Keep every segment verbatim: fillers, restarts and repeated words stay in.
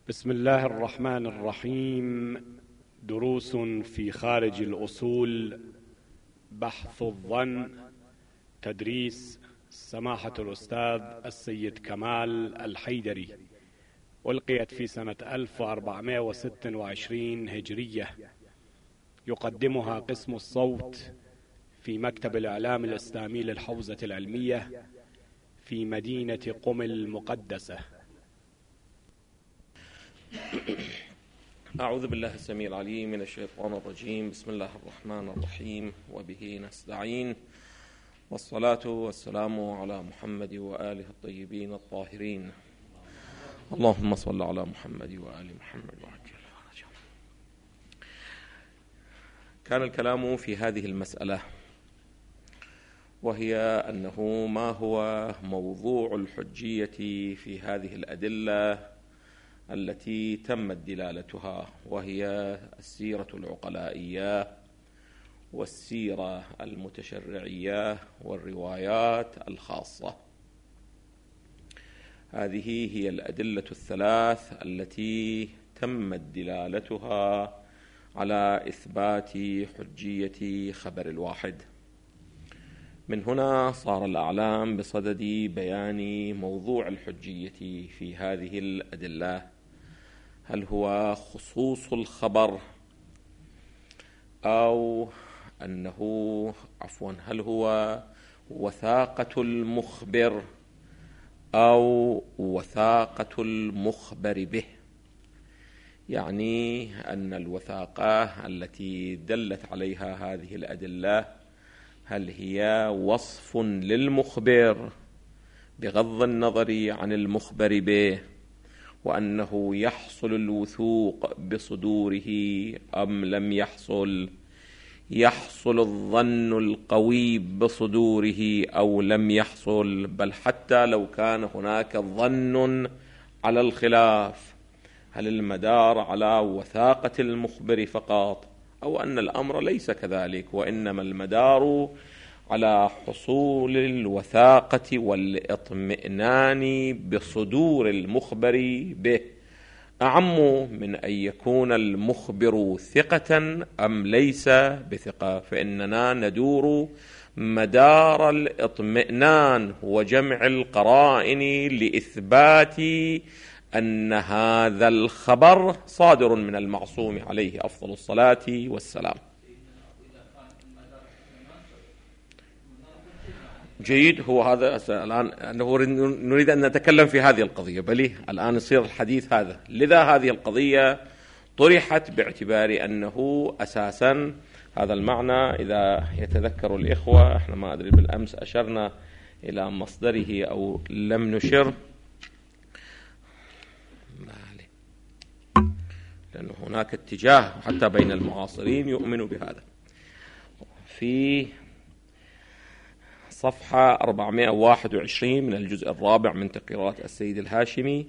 بسم الله الرحمن الرحيم. دروس في خارج الأصول، بحث الظن، تدريس سماحة الأستاذ السيد كمال الحيدري، ألقيت في سنة ألف وأربعمائة وستة وعشرين هجرية. يقدمها قسم الصوت في مكتب الإعلام الإسلامي للحوزة العلمية في مدينة قم المقدسة. أعوذ بالله السميع العليم من الشيطان الرجيم. بسم الله الرحمن الرحيم، وبه نستعين، والصلاة والسلام على محمد وآله الطيبين الطاهرين. اللهم صل على محمد وآل محمد وعجل فرجهم. كان الكلام في هذه المسألة، وهي أنه ما هو موضوع الحجية في هذه الأدلة التي تمت دلالتها، وهي السيرة العقلائية والسيرة المتشرعية والروايات الخاصة. هذه هي الأدلة الثلاث التي تمت دلالتها على إثبات حجية خبر الواحد. من هنا صار الأعلام بصدد بيان موضوع الحجية في هذه الأدلة. هل هو خصوص الخبر، أو أنه عفوا هل هو وثاقة المخبر أو وثاقة المخبر به؟ يعني أن الوثاقة التي دلت عليها هذه الأدلة هل هي وصف للمخبر بغض النظر عن المخبر به، وأنه يحصل الوثوق بصدوره أم لم يحصل، يحصل الظن القوي بصدوره أو لم يحصل، بل حتى لو كان هناك ظن على الخلاف، هل المدار على وثاقة المخبر فقط، أو أن الأمر ليس كذلك، وإنما المدار على حصول الوثاقة والإطمئنان بصدور المخبر به، أعم من أن يكون المخبر ثقة أم ليس بثقة. فإننا ندور مدار الإطمئنان وجمع القرائن لإثبات أن هذا الخبر صادر من المعصوم عليه أفضل الصلاة والسلام. جيد، هو هذا الآن أنه نريد أن نتكلم في هذه القضية، بل الآن يصير الحديث هذا. لذا هذه القضية طرحت باعتبار أنه أساسا هذا المعنى، إذا يتذكر الإخوة، احنا ما أدري بالأمس أشرنا إلى مصدره أو لم نشر، لأن هناك اتجاه حتى بين المعاصرين يؤمن بهذا. في صفحة أربعمائة وواحد وعشرين من الجزء الرابع من تقريرات السيد الهاشمي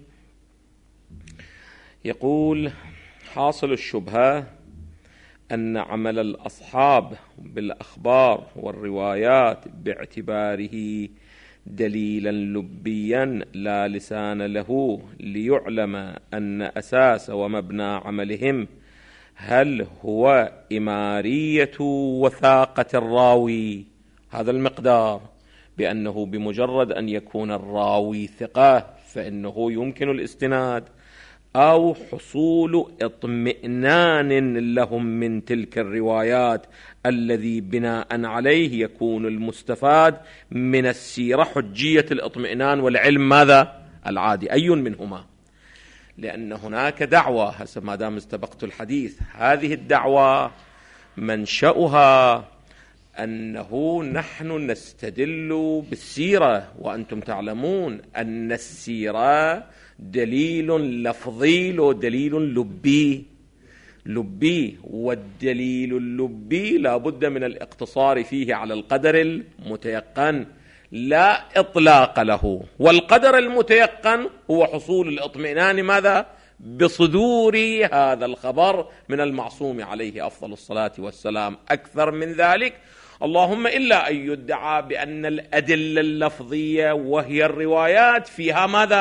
يقول: حاصل الشبهة أن عمل الأصحاب بالأخبار والروايات باعتباره دليلا لبيا لا لسان له ليعلم أن أساس ومبنى عملهم هل هو إمارية وثاقة الراوي، هذا المقدار، بأنه بمجرد أن يكون الراوي ثقة فإنه يمكن الاستناد، أو حصول اطمئنان لهم من تلك الروايات الذي بناء عليه يكون المستفاد من السيرة حجية الاطمئنان والعلم ماذا؟ العادي، أي منهما؟ لأن هناك دعوة، هسه ما دام استبقت الحديث، هذه الدعوة منشأها أنه نحن نستدل بالسيرة، وأنتم تعلمون أن السيرة دليل لفظي ودليل لبي لبي والدليل اللبي لا بد من الاقتصار فيه على القدر المتيقن، لا إطلاق له. والقدر المتيقن هو حصول الاطمئنان ماذا؟ بصدور هذا الخبر من المعصوم عليه أفضل الصلاة والسلام. أكثر من ذلك اللهم إلا أن يدعى بأن الأدلة اللفظية وهي الروايات فيها ماذا؟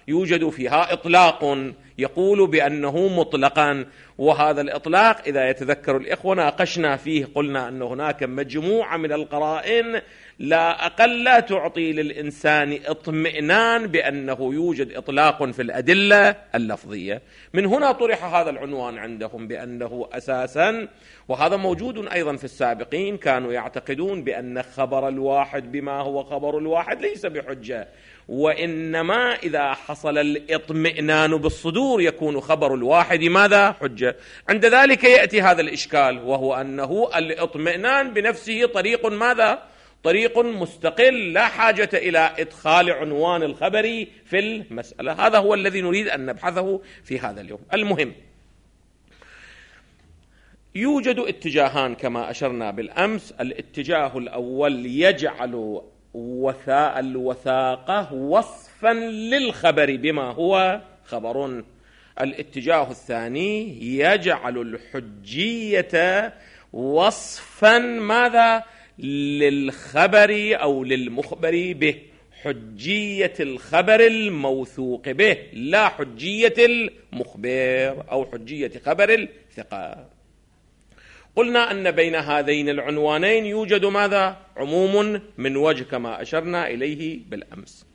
يوجد فيها إطلاق يقول بأنه مطلقا، وهذا الإطلاق إذا يتذكر الإخوة ناقشنا فيه، قلنا أن هناك مجموعة من القرائن لا أقل تعطي للإنسان اطمئنان بأنه يوجد إطلاق في الأدلة اللفظية. من هنا طرح هذا العنوان عندهم بأنه أساسا، وهذا موجود أيضا في السابقين، كانوا يعتقدون بأن خبر الواحد بما هو خبر الواحد ليس بحجة، وإنما إذا حصل الإطمئنان بالصدور يكون خبر الواحد ماذا؟ حجة. عند ذلك يأتي هذا الإشكال، وهو أنه الإطمئنان بنفسه طريق ماذا؟ طريق مستقل، لا حاجة إلى إدخال عنوان الخبر في المسألة. هذا هو الذي نريد أن نبحثه في هذا اليوم. المهم، يوجد اتجاهان كما أشرنا بالأمس. الاتجاه الأول يجعل وثاء الوثاقة وصفا للخبر بما هو خبر. الاتجاه الثاني يجعل الحجية وصفا ماذا؟ للخبر أو للمخبر به، حجية الخبر الموثوق به، لا حجية المخبر أو حجية خبر الثقة. قلنا أن بين هذين العنوانين يوجد ماذا؟ عموم من وجه كما أشرنا إليه بالأمس.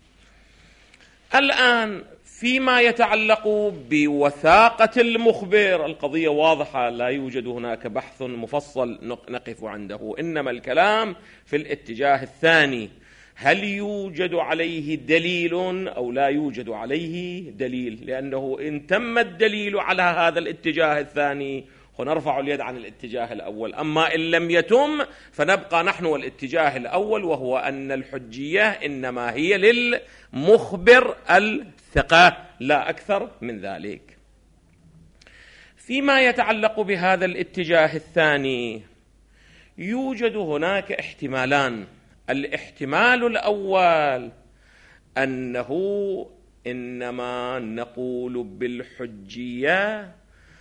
الآن فيما يتعلق بوثاقة المخبر القضية واضحة، لا يوجد هناك بحث مفصل نقف عنده، إنما الكلام في الاتجاه الثاني، هل يوجد عليه دليل أو لا يوجد عليه دليل؟ لأنه إن تم الدليل على هذا الاتجاه الثاني ونرفع اليد عن الاتجاه الأول، أما إن لم يتم فنبقى نحن والاتجاه الأول، وهو أن الحجية إنما هي للمخبر الثقة لا أكثر من ذلك. فيما يتعلق بهذا الاتجاه الثاني يوجد هناك احتمالان. الاحتمال الأول أنه إنما نقول بالحجية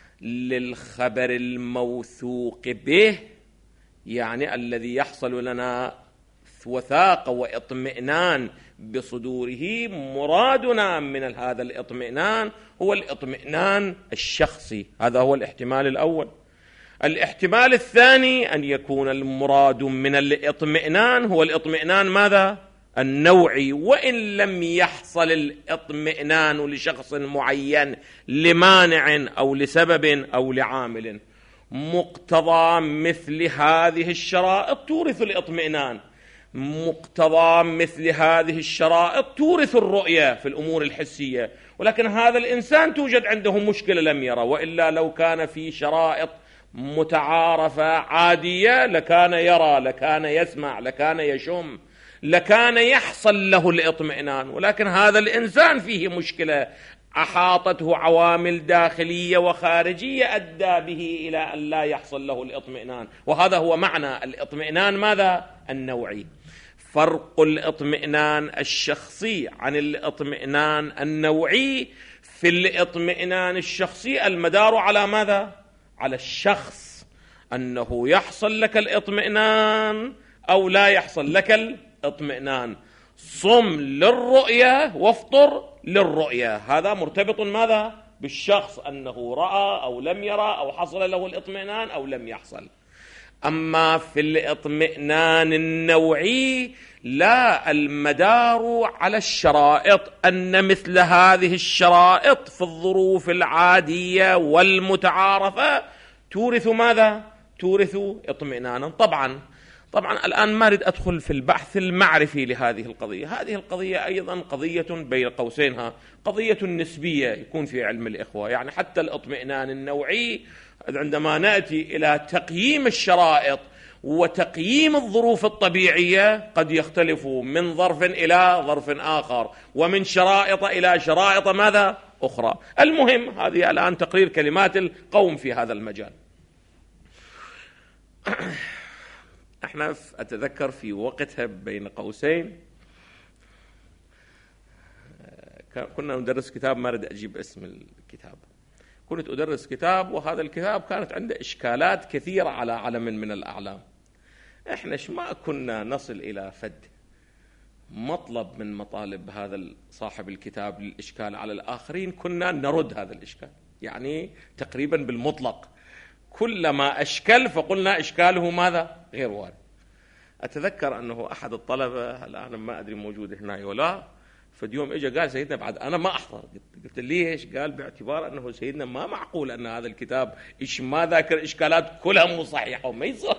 للخبر الموثوق به، يعني الذي يحصل لنا وثاقة واطمئنان بصدوره، مرادنا من هذا الاطمئنان هو الاطمئنان الشخصي. هذا هو الاحتمال الأول. الاحتمال الثاني أن يكون المراد من الاطمئنان هو الاطمئنان ماذا؟ النوعي، وإن لم يحصل الاطمئنان لشخص معين لمانع أو لسبب أو لعامل. مقتضى مثل هذه الشرائط تورث الاطمئنان، مقتضى مثل هذه الشرائط تورث الرؤية في الأمور الحسية، ولكن هذا الإنسان توجد عنده مشكلة لم يرى، وإلا لو كان في شرائط متعارفة عادية لكان يرى، لكان يسمع، لكان يشم، لكان يحصل له الاطمئنان، ولكن هذا الإنسان فيه مشكلة أحاطته عوامل داخلية وخارجية أدى به إلى أن لا يحصل له الاطمئنان. وهذا هو معنى الاطمئنان ماذا؟ النوعي. فرق الاطمئنان الشخصي عن الاطمئنان النوعي، في الاطمئنان الشخصي المدار على ماذا؟ على الشخص، أنه يحصل لك الاطمئنان أو لا يحصل لك الاطمئنان. صم للرؤية وافطر للرؤية، هذا مرتبط ماذا؟ بالشخص، أنه رأى أو لم يرى أو حصل له الاطمئنان أو لم يحصل. أما في الاطمئنان النوعي لا، المدار على الشرائط، أن مثل هذه الشرائط في الظروف العادية والمتعارفة تورث ماذا؟ تورث اطمئنانا. طبعا طبعا الآن ما أريد أدخل في البحث المعرفي لهذه القضية. هذه القضية أيضا قضية بين قوسينها قضية نسبية يكون في علم الإخوة، يعني حتى الاطمئنان النوعي عندما نأتي إلى تقييم الشرائط وتقييم الظروف الطبيعية قد يختلف من ظرف إلى ظرف آخر، ومن شرائط إلى شرائط ماذا؟ أخرى. المهم هذه الآن تقرير كلمات القوم في هذا المجال. احنا أتذكر في وقتها بين قوسين كنا ندرس كتاب، ما أريد أجيب اسم الكتاب، كنت أدرس كتاب، وهذا الكتاب كانت عنده إشكالات كثيرة على علم من الأعلام. إحنا ما كنا نصل إلى فد، مطلب من مطالب هذا صاحب الكتاب للإشكال على الآخرين كنا نرد هذا الإشكال، يعني تقريبا بالمطلق كلما أشكل فقلنا إشكاله ماذا؟ غير وارد. أتذكر أنه أحد الطلبة الآن ما أدري موجود هنا ولا، فاليوم إجا قال سيدنا بعد أنا ما أحضر، قلت ليش؟ قال باعتبار أنه سيدنا ما معقول أن هذا الكتاب إيش ما ذاكر إشكالات كلها مو صحيحة وما يصير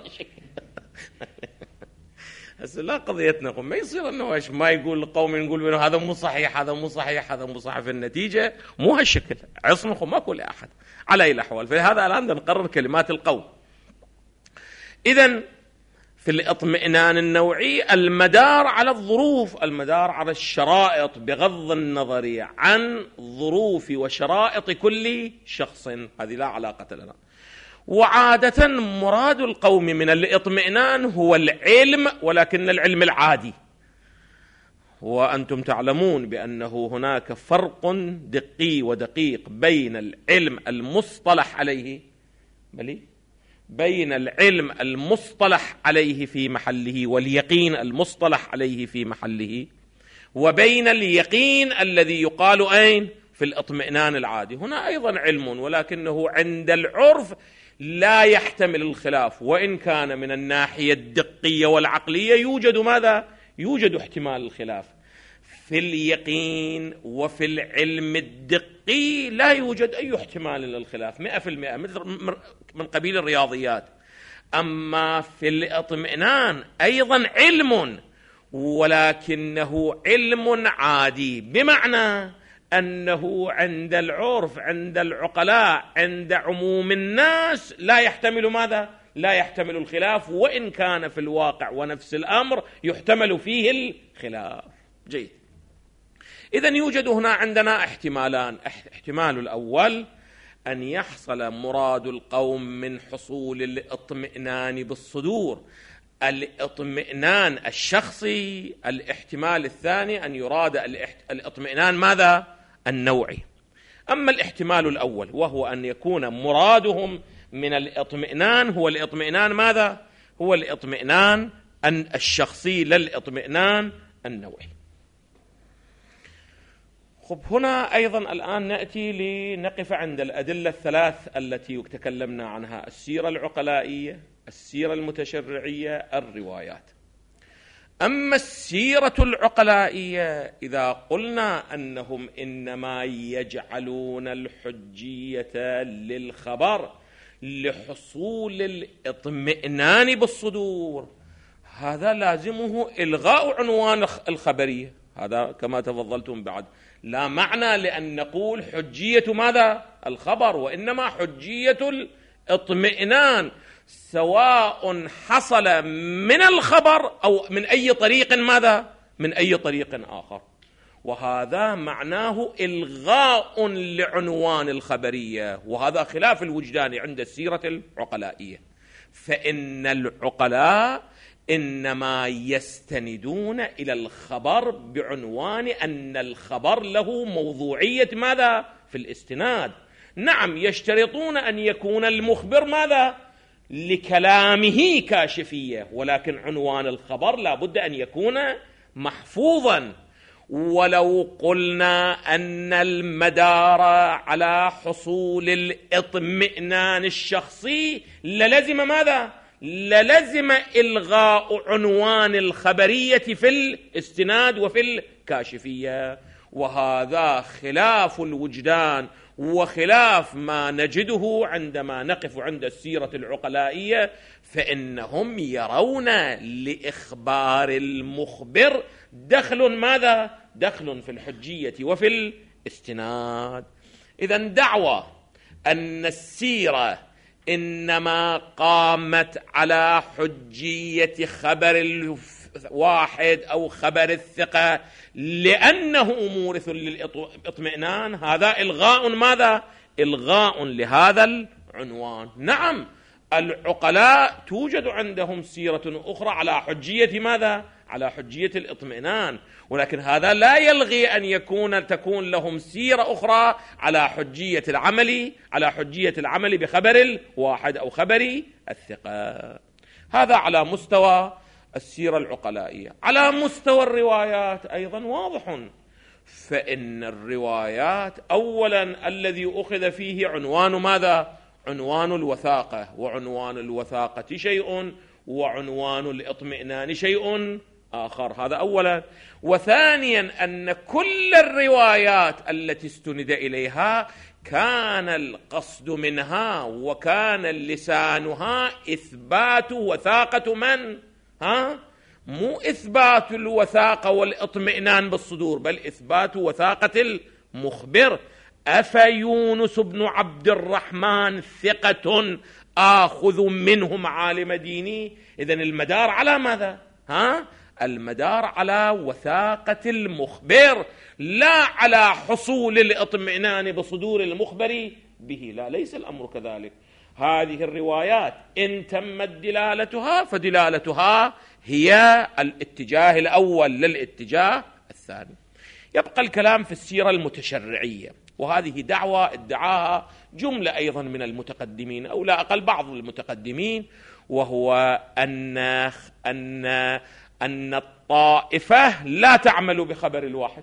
هسه لا قضيتنا، ما يصير أنه إيش ما يقول القوم نقول منه هذا مو صحيح هذا مو صحيح هذا مو صحيح، في النتيجة مو هالشكل عصمكم ماكو لأحد على أي الأحوال. فهذا الآن نقرر كلمات القول. إذن في الاطمئنان النوعي المدار على الظروف، المدار على الشرائط بغض النظر عن ظروف وشرائط كل شخص، هذه لا علاقة لنا. وعادة مراد القوم من الاطمئنان هو العلم، ولكن العلم العادي. وأنتم تعلمون بأنه هناك فرق دقي ودقيق بين العلم المصطلح عليه بلي بين العلم المصطلح عليه في محله واليقين المصطلح عليه في محله، وبين اليقين الذي يقال أين؟ في الاطمئنان العادي. هنا أيضا علم ولكنه عند العرف لا يحتمل الخلاف، وإن كان من الناحية الدقية والعقلية يوجد ماذا؟ يوجد احتمال الخلاف. في اليقين وفي العلم الدقي لا يوجد أي احتمال للخلاف مئة في المئة، مثل من قبيل الرياضيات. أما في الاطمئنان أيضا علم، ولكنه علم عادي، بمعنى أنه عند العرف عند العقلاء عند عموم الناس لا يحتمل ماذا؟ لا يحتمل الخلاف، وإن كان في الواقع ونفس الأمر يحتمل فيه الخلاف. جيد. إذن يوجد هنا عندنا احتمالان. احتمال الأول أن يحصل مراد القوم من حصول الاطمئنان بالصدور، الاطمئنان الشخصي. الاحتمال الثاني أن يراد الاطمئنان ماذا؟ النوعي. أما الاحتمال الأول وهو أن يكون مرادهم من الاطمئنان هو الاطمئنان ماذا؟ هو الاطمئنان الشخصي لا الاطمئنان النوعي. خب هنا أيضا الآن نأتي لنقف عند الأدلة الثلاث التي تكلمنا عنها: السيرة العقلائية، السيرة المتشرعية، الروايات. أما السيرة العقلائية إذا قلنا أنهم إنما يجعلون الحجية للخبر لحصول الاطمئنان بالصدور، هذا لازمه إلغاء عنوان الخبرية. هذا كما تفضلتم بعد لا معنى لأن نقول حجية ماذا؟ الخبر، وإنما حجية الاطمئنان، سواء حصل من الخبر أو من أي طريق ماذا؟ من أي طريق آخر. وهذا معناه إلغاء لعنوان الخبرية، وهذا خلاف الوجدان عند السيرة العقلائية. فإن العقلاء إنما يستندون إلى الخبر بعنوان أن الخبر له موضوعية ماذا؟ في الاستناد. نعم يشترطون أن يكون المخبر ماذا؟ لكلامه كاشفية، ولكن عنوان الخبر لا بد أن يكون محفوظا. ولو قلنا أن المدار على حصول الاطمئنان الشخصي للزم ماذا؟ للزم إلغاء عنوان الخبرية في الاستناد وفي الكاشفية، وهذا خلاف الوجدان وخلاف ما نجده عندما نقف عند السيرة العقلائية. فإنهم يرون لإخبار المخبر دخل ماذا؟ دخل في الحجية وفي الاستناد. إذن دعوى أن السيرة إنما قامت على حجية خبر الواحد أو خبر الثقة لأنه مورث للإطمئنان، هذا إلغاء ماذا؟ إلغاء لهذا العنوان. نعم العقلاء توجد عندهم سيرة أخرى على حجية ماذا؟ على حجية الإطمئنان، ولكن هذا لا يلغي أن يكون تكون لهم سيرة أخرى على حجية العمل على حجية العمل بخبر الواحد أو خبر الثقة. هذا على مستوى السيرة العقلائية. على مستوى الروايات أيضا واضح، فإن الروايات أولا الذي أخذ فيه عنوان ماذا؟ عنوان الوثاقة، وعنوان الوثاقة شيء وعنوان الاطمئنان شيء آخر، هذا أولا. وثانيا أن كل الروايات التي استند إليها كان القصد منها وكان لسانها إثبات وثاقة من؟ ها؟ مو إثبات الوثاقة والاطمئنان بالصدور، بل إثبات وثاقة المخبر. أفيونس بن عبد الرحمن ثقة آخذ منه معالم ديني؟ إذن المدار على ماذا؟ ها؟ المدار على وثاقة المخبر، لا على حصول الاطمئنان بصدور المخبر به. لا، ليس الأمر كذلك. هذه الروايات إن تمت دلالتها فدلالتها هي الاتجاه الأول للاتجاه الثاني. يبقى الكلام في السيرة المتشرعية، وهذه دعوة ادعاها جملة أيضا من المتقدمين أو لا أقل بعض المتقدمين، وهو أن أن أن الطائفة لا تعمل بخبر الواحد.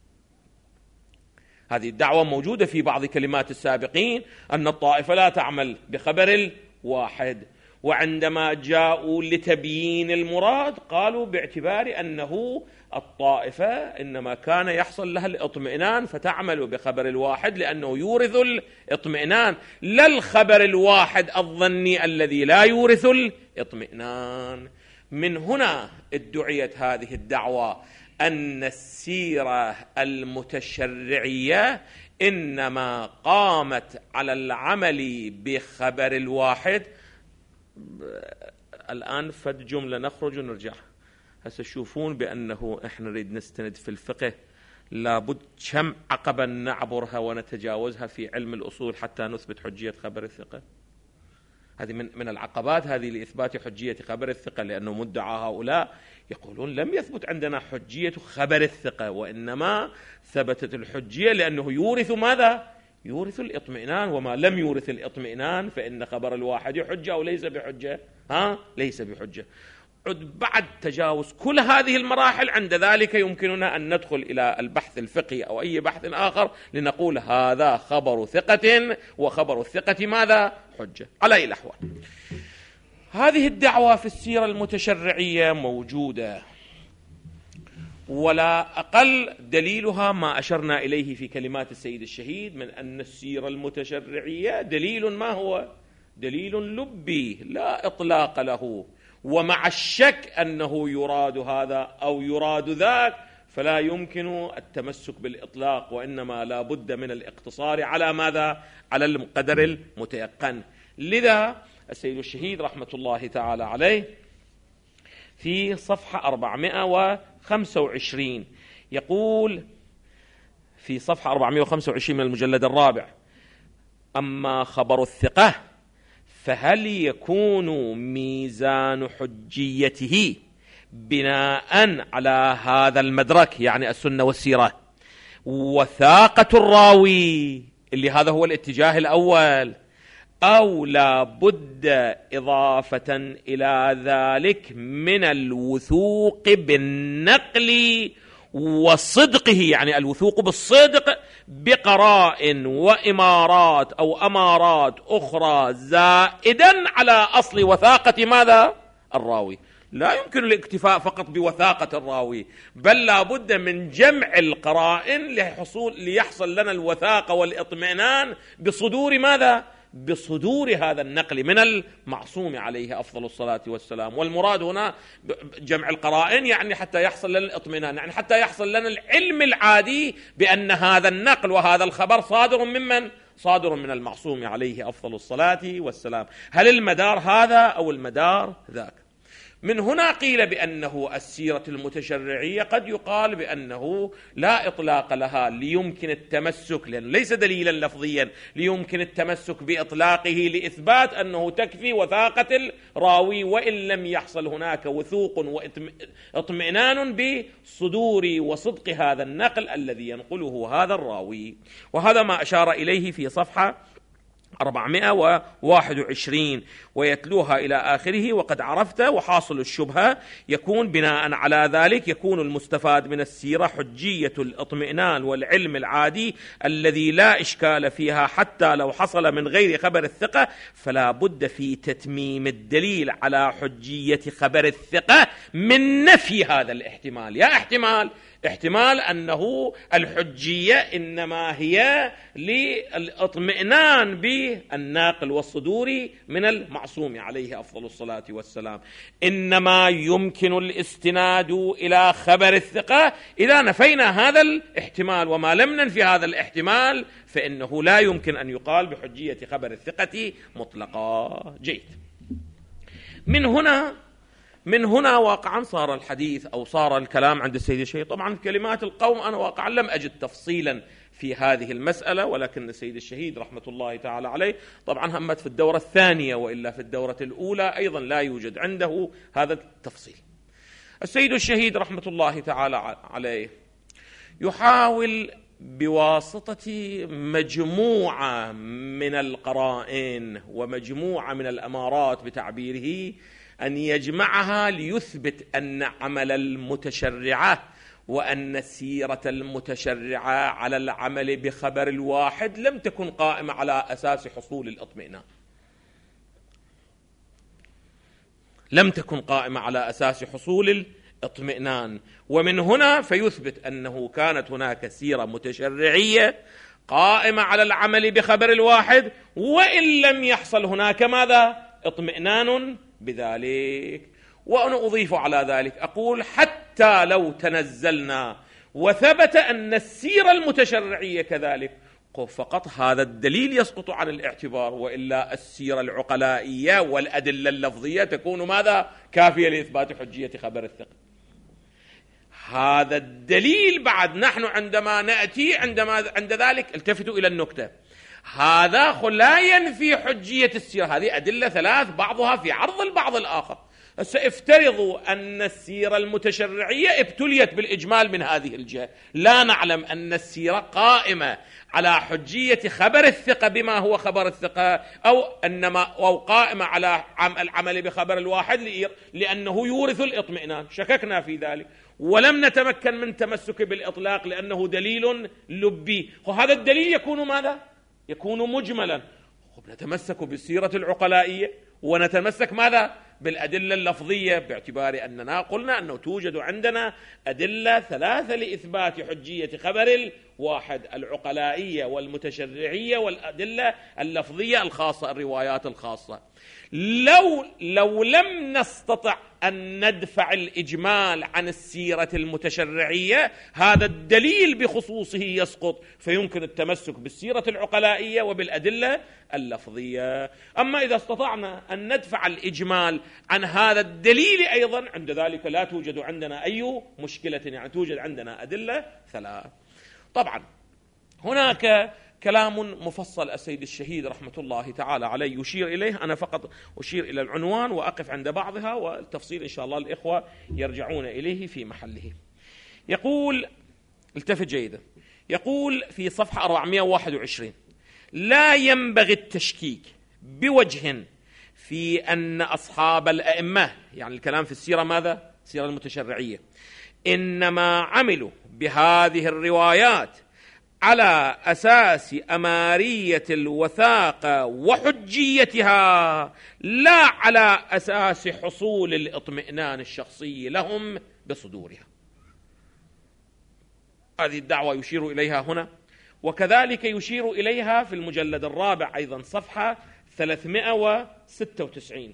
هذه الدعوة موجودة في بعض كلمات السابقين، أن الطائفة لا تعمل بخبر الواحد. وعندما جاءوا لتبيين المراد قالوا باعتبار أنه الطائفة إنما كان يحصل لها الاطمئنان فتعمل بخبر الواحد لأنه يورث الاطمئنان، لا الخبر الواحد الظني الذي لا يورث الاطمئنان. من هنا ادعيت هذه الدعوة أن السيرة المتشرعية إنما قامت على العمل بخبر الواحد. الآن فد جملة نخرج ونرجع. هسه تشوفون بأنه إحنا نريد نستند في الفقه لابد كم عقبة نعبرها ونتجاوزها في علم الأصول حتى نثبت حجية خبر الثقة. هذه من من العقبات هذه لإثبات حجية خبر الثقة، لأنه مدعى هؤلاء يقولون لم يثبت عندنا حجية خبر الثقة، وإنما ثبتت الحجية لأنه يورث ماذا؟ يورث الاطمئنان، وما لم يورث الاطمئنان فإن خبر الواحد حجة أو ليس بحجة؟ ها؟ ليس بحجة. بعد تجاوز كل هذه المراحل عند ذلك يمكننا أن ندخل إلى البحث الفقهي أو أي بحث آخر لنقول هذا خبر ثقة وخبر الثقة ماذا؟ حجة. على أي الأحوال هذه الدعوة في السيرة المتشرعية موجودة، ولا أقل دليلها ما أشرنا إليه في كلمات السيد الشهيد من أن السيرة المتشرعية دليل ما هو؟ دليل لبي لا إطلاق له، ومع الشك أنه يراد هذا أو يراد ذاك فلا يمكن التمسك بالإطلاق، وإنما لا بد من الاقتصار على ماذا؟ على القدر المتيقن. لذا السيد الشهيد رحمة الله تعالى عليه في صفحة أربعمائة وخمسة وعشرين يقول في صفحة أربعمائة وخمسة وعشرين من المجلد الرابع: أما خبر الثقة فهل يكون ميزان حجيته بناء على هذا المدرك، يعني السنة والسيرة، وثاقة الراوي اللي هذا هو الاتجاه الأول، أو لا بد إضافة إلى ذلك من الوثوق بالنقل وصدقه، يعني الوثوق بالصدق بقرائن وإمارات أو أمارات أخرى زائدا على أصل وثاقة ماذا؟ الراوي. لا يمكن الاكتفاء فقط بوثاقة الراوي، بل لا بد من جمع القرائن لحصول ليحصل لنا الوثاقة والإطمئنان بصدور ماذا؟ بصدور هذا النقل من المعصوم عليه أفضل الصلاة والسلام. والمراد هنا جمع القرائن يعني حتى يحصل لنا الاطمئنان، يعني حتى يحصل لنا العلم العادي بأن هذا النقل وهذا الخبر صادر ممن؟ صادر من المعصوم عليه أفضل الصلاة والسلام. هل المدار هذا أو المدار ذاك؟ من هنا قيل بأنه السيرة المتشرعية قد يقال بأنه لا إطلاق لها ليمكن التمسك، لأنه ليس دليلا لفظيا، ليمكن التمسك بإطلاقه لإثبات أنه تكفي وثاقة الراوي وإن لم يحصل هناك وثوق واطمئنان بصدور وصدق هذا النقل الذي ينقله هذا الراوي. وهذا ما أشار إليه في صفحة أربعمائة وواحد وعشرين ويتلوها إلى آخره. وقد عرفت وحاصل الشبهة يكون بناء على ذلك يكون المستفاد من السيرة حجية الاطمئنان والعلم العادي الذي لا إشكال فيها حتى لو حصل من غير خبر الثقة، فلا بد في تتميم الدليل على حجية خبر الثقة من نفي هذا الاحتمال. يا احتمال احتمال أنه الحجية إنما هي للاطمئنان بالناقل والصدوري من المعصوم عليه أفضل الصلاة والسلام، إنما يمكن الاستناد إلى خبر الثقة إذا نفينا هذا الاحتمال، وما لم ننفي هذا الاحتمال فإنه لا يمكن أن يقال بحجية خبر الثقة مطلقا. جيد. من هنا من هنا واقعا صار الحديث أو صار الكلام عند السيد الشهيد. طبعا كلمات القوم أنا واقعا لم أجد تفصيلا في هذه المسألة، ولكن السيد الشهيد رحمة الله تعالى عليه طبعا همت في الدورة الثانية، وإلا في الدورة الأولى أيضا لا يوجد عنده هذا التفصيل. السيد الشهيد رحمة الله تعالى عليه يحاول بواسطة مجموعة من القرائن ومجموعة من الأمارات بتعبيره أن يجمعها ليثبت أن عمل المتشرعة وأن السيرة المتشرعة على العمل بخبر الواحد لم تكن قائمة على أساس حصول الاطمئنان، لم تكن قائمة على أساس حصول الاطمئنان. ومن هنا فيثبت أنه كانت هناك سيرة متشرعية قائمة على العمل بخبر الواحد وإن لم يحصل هناك ماذا؟ اطمئنان بذلك. وأنا أضيف على ذلك أقول حتى لو تنزلنا وثبت أن السيرة المتشرعية كذلك فقط هذا الدليل يسقط عن الاعتبار، وإلا السيرة العقلائية والأدلة اللفظية تكون ماذا؟ كافية لإثبات حجية خبر الثقة. هذا الدليل بعد نحن عندما نأتي عندما عند ذلك التفتوا إلى النكتة، هذا لا ينفي حجية السيرة. هذه أدلة ثلاث بعضها في عرض البعض الآخر. سافترضوا أن السيرة المتشرعية ابتليت بالإجمال من هذه الجهة، لا نعلم أن السيرة قائمة على حجية خبر الثقة بما هو خبر الثقة، أو أنما أو قائمة على العمل بخبر الواحد لأنه يورث الاطمئنان. شككنا في ذلك ولم نتمكن من تمسك بالإطلاق لأنه دليل لبي. وهذا الدليل يكون ماذا؟ يكون مجملا. نتمسك بالسيرة العقلائية ونتمسك ماذا؟ بالأدلة اللفظية، باعتبار أننا قلنا أنه توجد عندنا أدلة ثلاثة لإثبات حجية خبر الواحد: العقلائية والمتشرعية والأدلة اللفظية الخاصة، الروايات الخاصة. لو لو لم نستطع أن ندفع الإجمال عن السيرة المتشرعية هذا الدليل بخصوصه يسقط، فيمكن التمسك بالسيرة العقلائية وبالأدلة اللفظية. أما إذا استطعنا أن ندفع الإجمال عن هذا الدليل أيضا عند ذلك لا توجد عندنا أي مشكلة، يعني توجد عندنا أدلة ثلاث. طبعا هناك كلام مفصل السيد الشهيد رحمة الله تعالى عليه يشير إليه، أنا فقط أشير إلى العنوان وأقف عند بعضها، والتفصيل إن شاء الله الإخوة يرجعون إليه في محله. يقول، التفت جيدا، يقول في صفحة أربعمائة وواحد وعشرين: لا ينبغي التشكيك بوجه في أن أصحاب الأئمة، يعني الكلام في السيرة ماذا؟ السيرة المتشرعية، إنما عملوا بهذه الروايات على أساس أمارية الوثاقة وحجيتها، لا على أساس حصول الإطمئنان الشخصي لهم بصدورها. هذه الدعوة يشير إليها هنا، وكذلك يشير إليها في المجلد الرابع أيضا صفحة ثلاثمائة وستة وتسعين.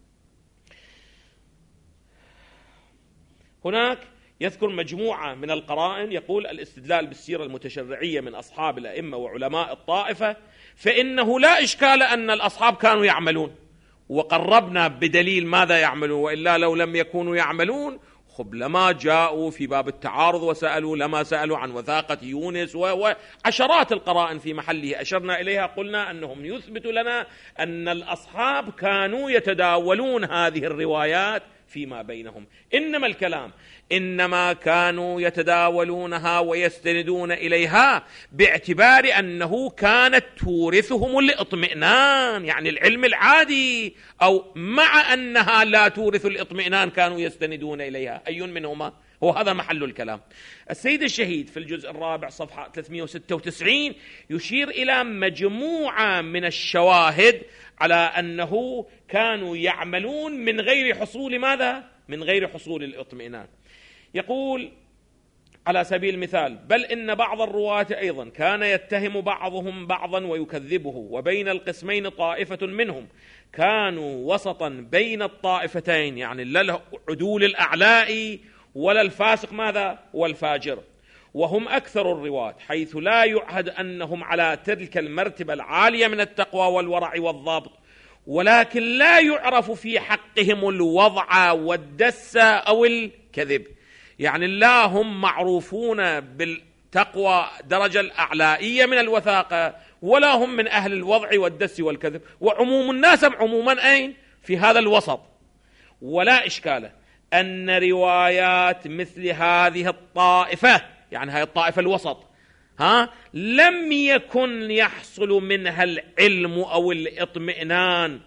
هناك يذكر مجموعة من القرائن، يقول: الاستدلال بالسيرة المتشرعية من أصحاب الأئمة وعلماء الطائفة فإنه لا إشكال أن الأصحاب كانوا يعملون، وقربنا بدليل ماذا يعملون، وإلا لو لم يكونوا يعملون خب لما جاءوا في باب التعارض وسألوا، لما سألوا عن وثاقة يونس، وعشرات القرائن في محله أشرنا إليها. قلنا أنهم يثبت لنا أن الأصحاب كانوا يتداولون هذه الروايات فيما بينهم. إنما الكلام إنما كانوا يتداولونها ويستندون إليها باعتبار أنه كانت تورثهم الاطمئنان، يعني العلم العادي، أو مع أنها لا تورث الاطمئنان كانوا يستندون إليها. أي منهما؟ هو هذا محل الكلام. السيد الشهيد في الجزء الرابع صفحة ثلاثمئة وستة وتسعين يشير إلى مجموعة من الشواهد على أنه كانوا يعملون من غير حصول ماذا؟ من غير حصول الاطمئنان. يقول على سبيل المثال: بل إن بعض الرواة أيضا كان يتهم بعضهم بعضا ويكذبه، وبين القسمين طائفة منهم كانوا وسطا بين الطائفتين، يعني لا العدول الأعلاء ولا الفاسق ماذا؟ والفاجر، وهم أكثر الرواة، حيث لا يعهد أنهم على تلك المرتبة العالية من التقوى والورع والضبط، ولكن لا يعرف في حقهم الوضع والدس أو الكذب. يعني لا هم معروفون بالتقوى درجة الأعلائية من الوثاقة، ولا هم من أهل الوضع والدس والكذب، وعموم الناس عموما أين؟ في هذا الوسط. ولا إشكال أن روايات مثل هذه الطائفة، يعني هذه الطائفة الوسط، ها لم يكن يحصل منها العلم أو الاطمئنان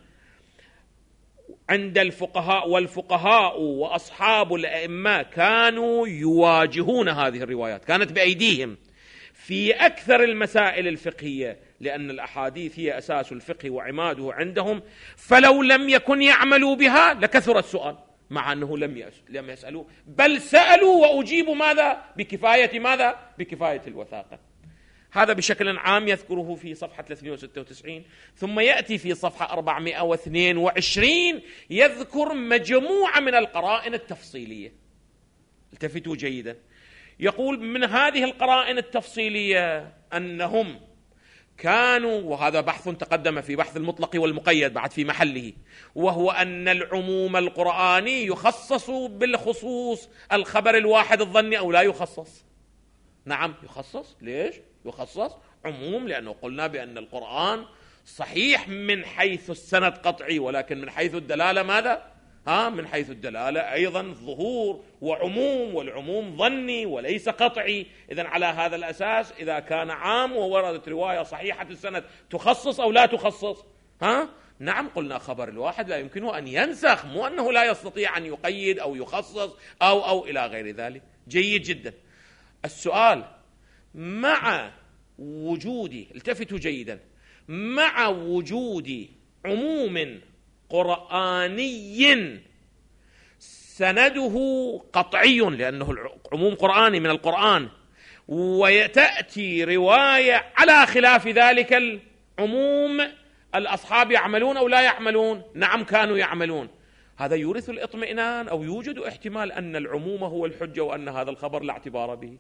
عند الفقهاء، والفقهاء وأصحاب الأئمة كانوا يواجهون هذه الروايات، كانت بأيديهم في أكثر المسائل الفقهية، لأن الأحاديث هي أساس الفقه وعماده عندهم، فلو لم يكن يعملوا بها لكثر السؤال، مع أنه لم لم يسألوا، بل سألوا وأجيبوا ماذا؟ بكفاية ماذا؟ بكفاية الوثاقة. هذا بشكل عام يذكره في صفحة ثلاثمئة وستة وتسعين. ثم يأتي في صفحة أربعمئة واثنين وعشرين يذكر مجموعة من القرائن التفصيلية. التفتوا جيدا. يقول: من هذه القرائن التفصيلية أنهم كانوا، وهذا بحث تقدم في بحث المطلق والمقيد بعد في محله، وهو أن العموم القرآني يخصص بالخصوص الخبر الواحد الظني أو لا يخصص؟ نعم يخصص. ليش يخصص؟ عموم، لأنه قلنا بأن القرآن صحيح من حيث السند قطعي، ولكن من حيث الدلالة ماذا؟ ها من حيث الدلالة أيضا ظهور وعموم، والعموم ظني وليس قطعي. إذن على هذا الأساس إذا كان عام ووردت رواية صحيحة السند تخصص أو لا تخصص؟ ها نعم قلنا خبر الواحد لا يمكنه أن ينسخ، مو أنه لا يستطيع أن يقيد أو يخصص أو أو إلى غير ذلك. جيد جدا. السؤال: مع وجود، التفتوا جيدا، مع وجود عموم قرآني سنده قطعي، لأنه عموم قرآني من القرآن، وتأتي رواية على خلاف ذلك العموم، الأصحاب يعملون أو لا يعملون؟ نعم كانوا يعملون. هذا يورث الاطمئنان أو يوجد احتمال أن العموم هو الحجة وأن هذا الخبر لا اعتبار به؟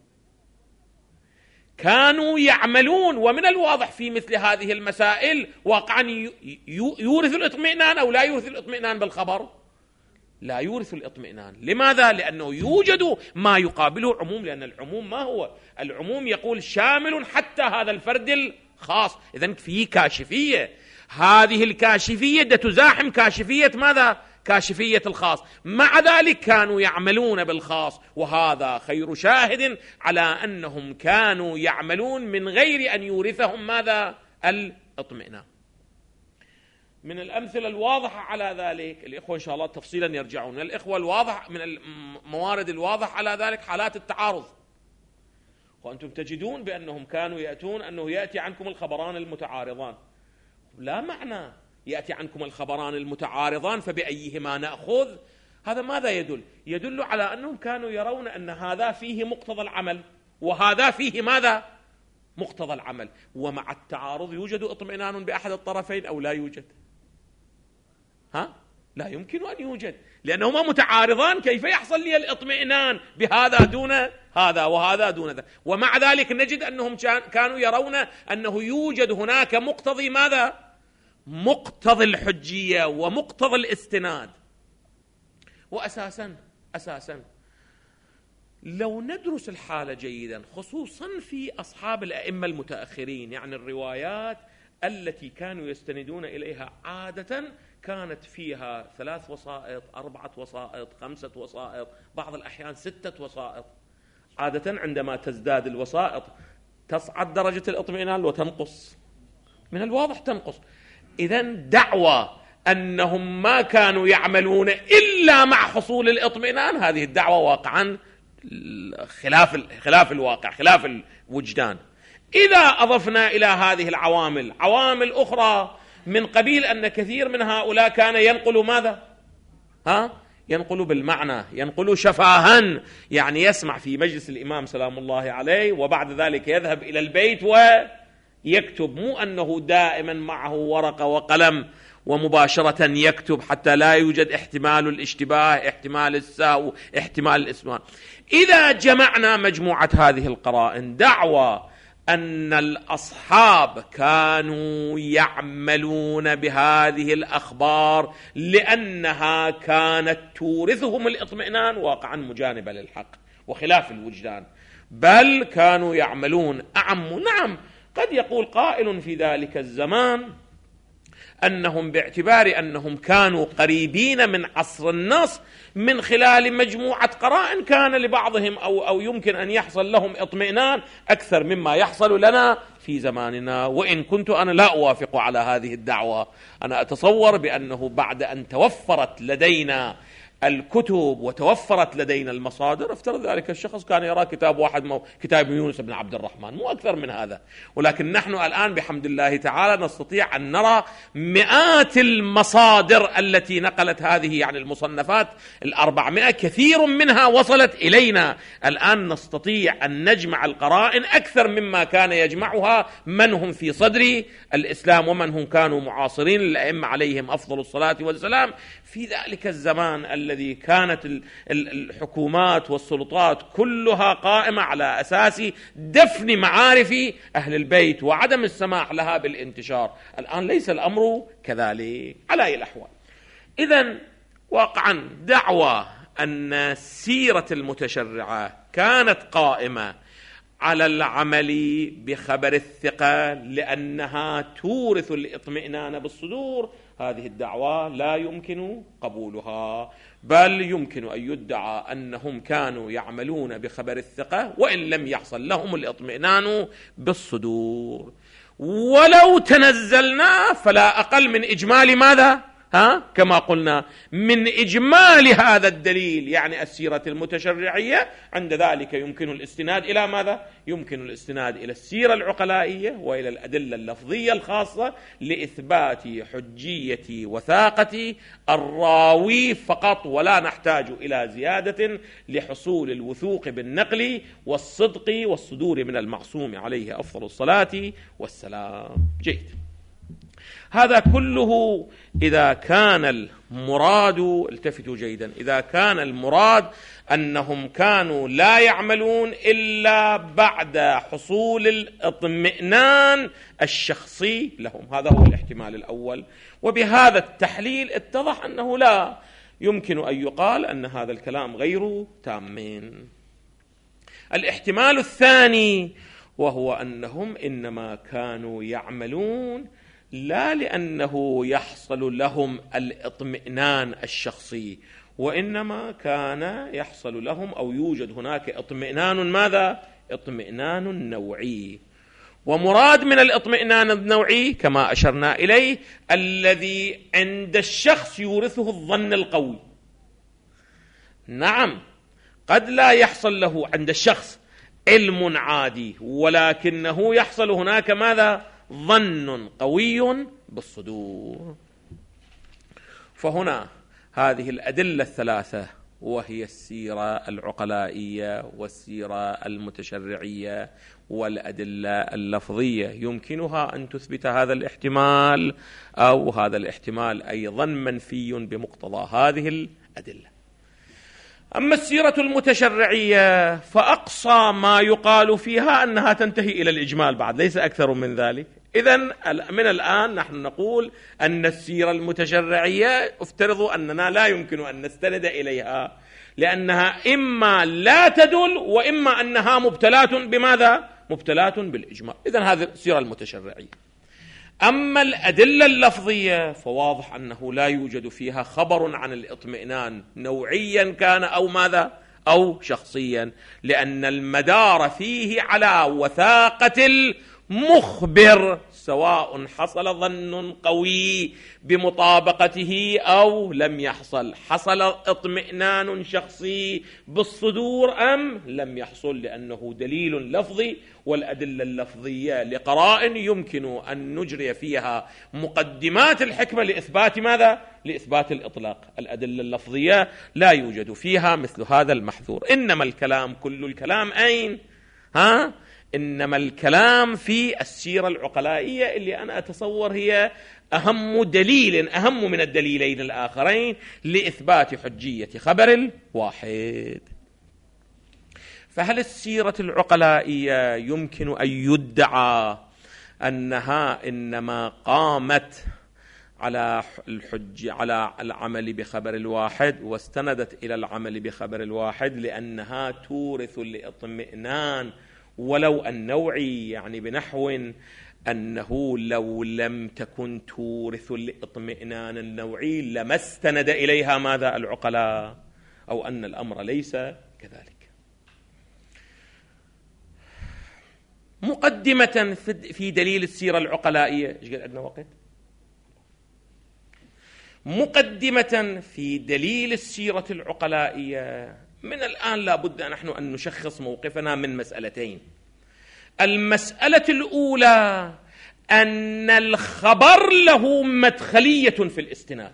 كانوا يعملون، ومن الواضح في مثل هذه المسائل واقعا يورث الاطمئنان أو لا يورث الاطمئنان بالخبر؟ لا يورث الاطمئنان. لماذا؟ لأنه يوجد ما يقابله عموم، لأن العموم ما هو؟ العموم يقول شامل حتى هذا الفرد الخاص. إذن في كاشفية، هذه الكاشفية تزاحم كاشفية ماذا؟ كاشفية الخاص. مع ذلك كانوا يعملون بالخاص، وهذا خير شاهد على أنهم كانوا يعملون من غير أن يورثهم ماذا؟ الاطمئنان. من الأمثلة الواضحة على ذلك، الإخوة إن شاء الله تفصيلا يرجعون، الإخوة الواضح من الموارد الواضح على ذلك حالات التعارض. وأنتم تجدون بأنهم كانوا يأتون أنه يأتي عنكم الخبران المتعارضان. لا معنى يأتي عنكم الخبران المتعارضان فبأيهما نأخذ؟ هذا ماذا يدل؟ يدل على أنهم كانوا يرون أن هذا فيه مقتضى العمل وهذا فيه ماذا؟ مقتضى العمل. ومع التعارض يوجد اطمئنان بأحد الطرفين أو لا يوجد؟ ها؟ لا يمكن أن يوجد، لأنهما متعارضان. كيف يحصل لي الاطمئنان بهذا دون هذا وهذا دون ذا؟ ومع ذلك نجد أنهم كانوا يرون أنه يوجد هناك مقتضي ماذا؟ مقتضى الحجية ومقتضى الاستناد. وأساسا أساسا لو ندرس الحالة جيدا، خصوصا في أصحاب الأئمة المتأخرين، يعني الروايات التي كانوا يستندون إليها عادة كانت فيها ثلاث وسائط، أربعة وسائط، خمسة وسائط، بعض الأحيان ستة وسائط. عادة عندما تزداد الوسائط تصعد درجة الاطمئنان وتنقص، من الواضح تنقص. إذن دعوة أنهم ما كانوا يعملون إلا مع حصول الاطمئنان، هذه الدعوة واقعا خلاف خلاف الواقع، خلاف الوجدان. إذا أضفنا إلى هذه العوامل عوامل أخرى من قبيل أن كثير من هؤلاء كان ينقل ماذا؟ ها؟ ينقل بالمعنى، ينقل شفاها، يعني يسمع في مجلس الإمام سلام الله عليه وبعد ذلك يذهب إلى البيت ويكتب، مو أنه دائما معه ورقة وقلم ومباشرة يكتب حتى لا يوجد احتمال الاشتباه، احتمال السهو، احتمال الإسماع. إذا جمعنا مجموعة هذه القرائن، دعوة أن الأصحاب كانوا يعملون بهذه الأخبار لأنها كانت تورثهم الإطمئنان، واقعا مجانبة للحق وخلاف الوجدان، بل كانوا يعملون أعم. نعم، قد يقول قائل في ذلك الزمان أنهم باعتبار أنهم كانوا قريبين من عصر النص من خلال مجموعة قرائن كان لبعضهم أو, أو يمكن أن يحصل لهم اطمئنان أكثر مما يحصل لنا في زماننا. وإن كنت أنا لا أوافق على هذه الدعوة، أنا أتصور بأنه بعد أن توفرت لدينا الكتب وتوفرت لدينا المصادر، افترض ذلك الشخص كان يرى كتاب واحد مو كتاب يونس بن عبد الرحمن، مو أكثر من هذا. ولكن نحن الآن بحمد الله تعالى نستطيع أن نرى مئات المصادر التي نقلت هذه، يعني المصنفات الأربعمائة كثير منها وصلت إلينا. الآن نستطيع أن نجمع القرائن أكثر مما كان يجمعها من هم في صدر الإسلام ومن هم كانوا معاصرين للأئمة عليهم أفضل الصلاة والسلام في ذلك الزمان الذي كانت الحكومات والسلطات كلها قائمة على أساس دفن معارف أهل البيت وعدم السماح لها بالانتشار. الآن ليس الأمر كذلك على أي الأحوال. إذن واقعا دعوة أن سيرة المتشرعة كانت قائمة على العمل بخبر الثقة لأنها تورث الإطمئنان بالصدور، هذه الدعوة لا يمكن قبولها، بل يمكن أن يدعى أنهم كانوا يعملون بخبر الثقة وإن لم يحصل لهم الإطمئنان بالصدور. ولو تنزلنا فلا أقل من إجمال ماذا؟ ها؟ كما قلنا من إجمال هذا الدليل، يعني السيرة المتشرعية، عند ذلك يمكن الاستناد إلى ماذا؟ يمكن الاستناد إلى السيرة العقلائية وإلى الأدلة اللفظية الخاصة لإثبات حجية وثاقة الراوي فقط، ولا نحتاج إلى زيادة لحصول الوثوق بالنقل والصدق والصدور من المعصوم عليه أفضل الصلاة والسلام. جيد، هذا كله إذا كان المراد، التفتوا جيدا، إذا كان المراد أنهم كانوا لا يعملون إلا بعد حصول الاطمئنان الشخصي لهم، هذا هو الاحتمال الأول. وبهذا التحليل اتضح أنه لا يمكن أن يقال أن هذا الكلام غير تامين. الاحتمال الثاني وهو أنهم إنما كانوا يعملون لا لأنه يحصل لهم الاطمئنان الشخصي، وإنما كان يحصل لهم أو يوجد هناك اطمئنان ماذا؟ اطمئنان نوعي. ومراد من الاطمئنان النوعي كما أشرنا إليه الذي عند الشخص يورثه الظن القوي. نعم، قد لا يحصل له عند الشخص علم عادي، ولكنه يحصل هناك ماذا؟ ظن قوي بالصدور. فهنا هذه الأدلة الثلاثة، وهي السيرة العقلائية والسيرة المتشرعية والأدلة اللفظية، يمكنها أن تثبت هذا الاحتمال، أو هذا الاحتمال أيضا منفي بمقتضى هذه الأدلة. أما السيرة المتشرعية فأقصى ما يقال فيها أنها تنتهي إلى الإجمال بعد، ليس أكثر من ذلك. إذن من الآن نحن نقول أن السيرة المتشرعية افترضوا أننا لا يمكن أن نستند إليها، لأنها إما لا تدل وإما أنها مبتلات بماذا؟ مبتلات بالإجمال. إذن هذه السيرة المتشرعية. أما الأدلة اللفظية فواضح أنه لا يوجد فيها خبر عن الاطمئنان نوعيا كان أو ماذا أو شخصيا، لأن المدار فيه على وثاقة المخبر، سواء حصل ظن قوي بمطابقته أو لم يحصل، حصل اطمئنان شخصي بالصدور أم لم يحصل، لأنه دليل لفظي، والأدلة اللفظية لقرائن يمكن أن نجري فيها مقدمات الحكمة لإثبات ماذا؟ لإثبات الإطلاق. الأدلة اللفظية لا يوجد فيها مثل هذا المحذور. إنما الكلام، كل الكلام أين؟ ها؟ إنما الكلام في السيرة العقلائية اللي أنا أتصور هي أهم دليل، أهم من الدليلين الآخرين لإثبات حجية خبر الواحد. فهل السيرة العقلائية يمكن أن يدعى أنها إنما قامت على الحج على العمل بخبر الواحد واستندت إلى العمل بخبر الواحد لأنها تورث الاطمئنان ولو النوعي، يعني بنحو أنه لو لم تكن تورث الاطمئنان النوعي لما استند إليها ماذا العقلاء، أو أن الأمر ليس كذلك. مقدمة في دليل السيرة العقلائية، إيش قال عندنا وقت؟ مقدمة في دليل السيرة العقلائية، من الآن لابد نحن أن نشخص موقفنا من مسألتين. المسألة الأولى أن الخبر له مدخلية في الاستناد،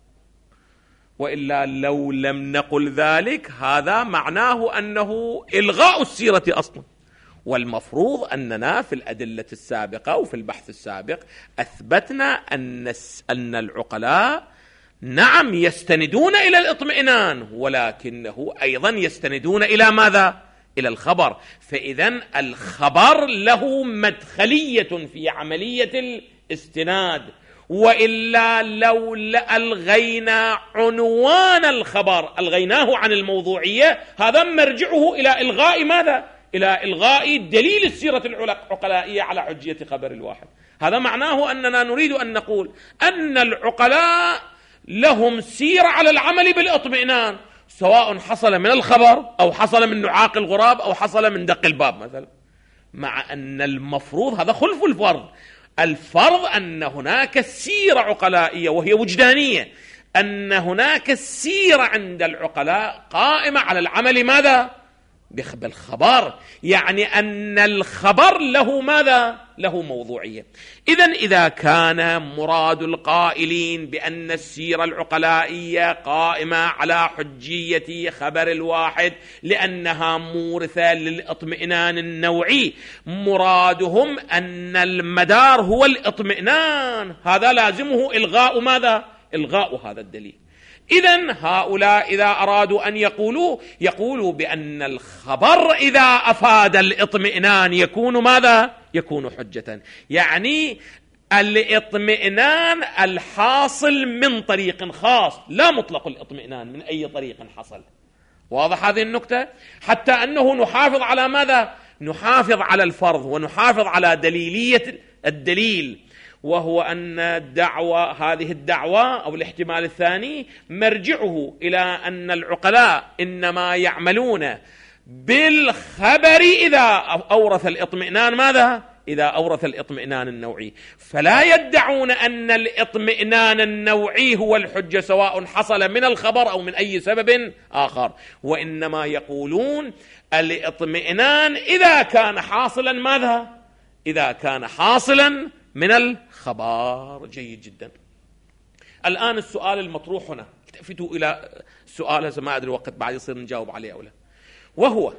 وإلا لو لم نقل ذلك هذا معناه أنه إلغاء السيرة أصلا. والمفروض أننا في الأدلة السابقة وفي البحث السابق أثبتنا أن أن العقلاء نعم يستندون إلى الاطمئنان، ولكنه أيضا يستندون إلى ماذا؟ إلى الخبر. فإذن الخبر له مدخلية في عملية الاستناد، وإلا لو ألغينا عنوان الخبر ألغيناه عن الموضوعية، هذا مرجعه إلى إلغاء ماذا؟ إلى إلغاء دليل السيرة العقلائية على حجية خبر الواحد. هذا معناه أننا نريد أن نقول أن العقلاء لهم سيرة على العمل بالاطمئنان، سواء حصل من الخبر أو حصل من نعاق الغراب أو حصل من دق الباب مثلا، مع أن المفروض هذا خلف الفرض. الفرض أن هناك سيرة عقلائية وهي وجدانية، أن هناك سيرة عند العقلاء قائمة على العمل ماذا؟ بالخبر، يعني أن الخبر له ماذا؟ له موضوعية. إذن إذا كان مراد القائلين بأن السيرة العقلائية قائمة على حجية خبر الواحد لأنها مورثة للإطمئنان النوعي، مرادهم أن المدار هو الإطمئنان، هذا لازمه إلغاء ماذا؟ إلغاء هذا الدليل. إذن هؤلاء إذا أرادوا أن يقولوا يقولوا بأن الخبر إذا أفاد الإطمئنان يكون ماذا؟ يكون حجة، يعني الإطمئنان الحاصل من طريق خاص، لا مطلق الإطمئنان من أي طريق حصل. واضح هذه النكتة؟ حتى أنه نحافظ على ماذا؟ نحافظ على الفرض ونحافظ على دليلية الدليل، وهو أن الدعوة هذه الدعوة أو الاحتمال الثاني مرجعه إلى أن العقلاء إنما يعملون بالخبر إذا أورث الإطمئنان ماذا؟ إذا أورث الإطمئنان النوعي، فلا يدعون أن الإطمئنان النوعي هو الحجة سواء حصل من الخبر أو من أي سبب آخر، وإنما يقولون الإطمئنان إذا كان حاصلا ماذا؟ إذا كان حاصلا من الخبر. جيد جدا. الآن السؤال المطروح هنا، التفتوا إلى السؤال هذا، ما أدري وقت بعد يصير نجاوب عليه أو لا، وهو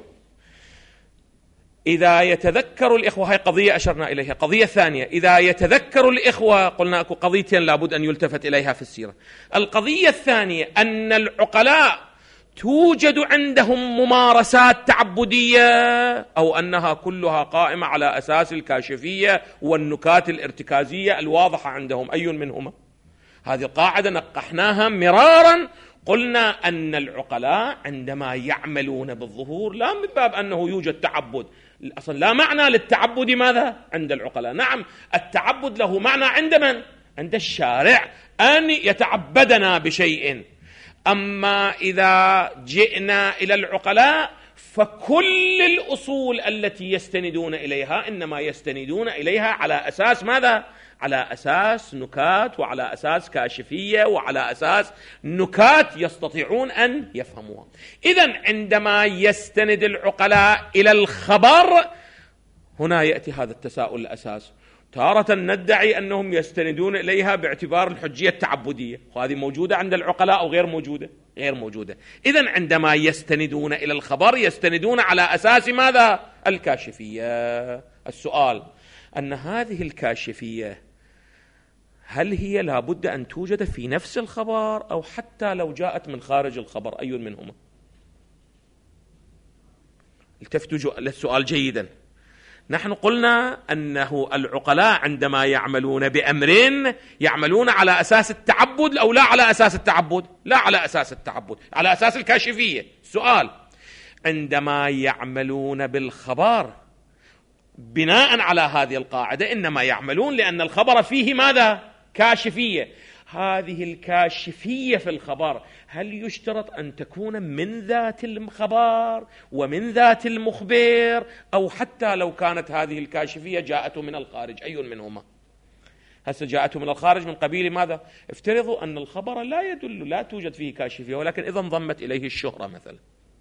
إذا يتذكر الإخوة، هاي قضية أشرنا إليها. قضية ثانية، إذا يتذكر الإخوة، قلنا أكو قضيتين لابد أن يلتفت إليها في السيرة. القضية الثانية أن العقلاء توجد عندهم ممارسات تعبدية أو أنها كلها قائمة على أساس الكاشفية والنكات الارتكازية الواضحة عندهم، أي منهما؟ هذه القاعدة نقحناها مرارا قلنا أن العقلاء عندما يعملون بالظهور لا من باب أنه يوجد تعبد، أصلا لا معنى للتعبد ماذا عند العقلاء. نعم التعبد له معنى عند من؟ عند الشارع، أن يتعبدنا بشيء. أما إذا جئنا إلى العقلاء فكل الأصول التي يستندون إليها إنما يستندون إليها على أساس ماذا؟ على أساس نكات، وعلى أساس كاشفية، وعلى أساس نكات يستطيعون أن يفهموها. إذن عندما يستند العقلاء إلى الخبر هنا يأتي هذا التساؤل الأساس. تارة ندعي أنهم يستندون إليها باعتبار الحجية التعبدية، وهذه موجودة عند العقلاء أو غير موجودة؟ غير موجودة. إذن عندما يستندون إلى الخبر يستندون على أساس ماذا؟ الكاشفية. السؤال أن هذه الكاشفية هل هي لابد أن توجد في نفس الخبر أو حتى لو جاءت من خارج الخبر؟ أي منهما؟ التفتوا للسؤال جيدا. نحن قلنا أنه العقلاء عندما يعملون بأمر يعملون على أساس التعبد أو لا على أساس التعبد؟ لا على أساس التعبد، على أساس الكاشفية. سؤال: عندما يعملون بالخبر بناء على هذه القاعدة إنما يعملون لأن الخبر فيه ماذا؟ كاشفية. هذه الكاشفية في الخبر هل يشترط أن تكون من ذات الخبر ومن ذات المخبر، أو حتى لو كانت هذه الكاشفية جاءت من الخارج؟ أي منهما؟ هسه جاءت من الخارج من قبيل ماذا؟ افترضوا أن الخبر لا يدل، لا توجد فيه كاشفية، ولكن إذا انضمت إليه الشهرة مثلا،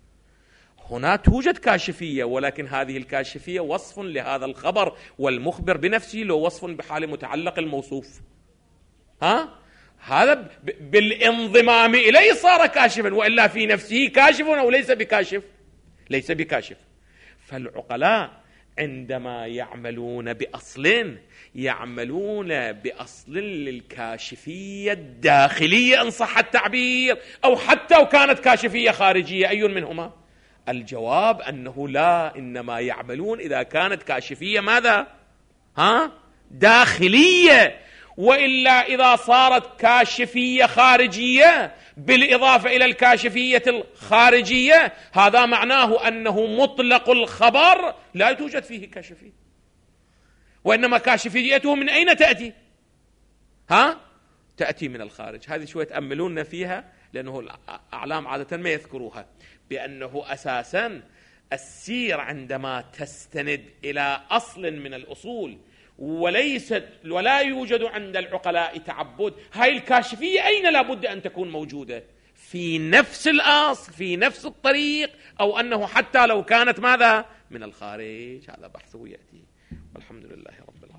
هنا توجد كاشفية، ولكن هذه الكاشفية وصف لهذا الخبر، والمخبر بنفسه له وصف بحال متعلق الموصوف. ها؟ هذا بالانضمام إليه صار كاشفا، وإلا في نفسه كاشف أو ليس بكاشف؟ ليس بكاشف. فالعقلاء عندما يعملون بأصل يعملون بأصل للكاشفية الداخلية إن صح التعبير، أو حتى وكانت كاشفية خارجية. أي منهما؟ الجواب أنه لا، إنما يعملون إذا كانت كاشفية ماذا؟ ها؟ داخلية. وإلا إذا صارت كاشفية خارجية بالإضافة إلى الكاشفية الخارجية، هذا معناه أنه مطلق الخبر لا توجد فيه كاشفية، وإنما كاشفيته من أين تأتي؟ ها؟ تأتي من الخارج. هذه شوية تأملون فيها، لأنه الأعلام عادة ما يذكروها، بأنه أساسا السير عندما تستند إلى أصل من الأصول وليست ولا يوجد عند العقلاء تعبد، هاي الكاشفية أين لابد أن تكون موجودة؟ في نفس الأصل، في نفس الطريق، أو أنه حتى لو كانت ماذا؟ من الخارج. هذا بحثه يأتي، والحمد لله رب العالمين.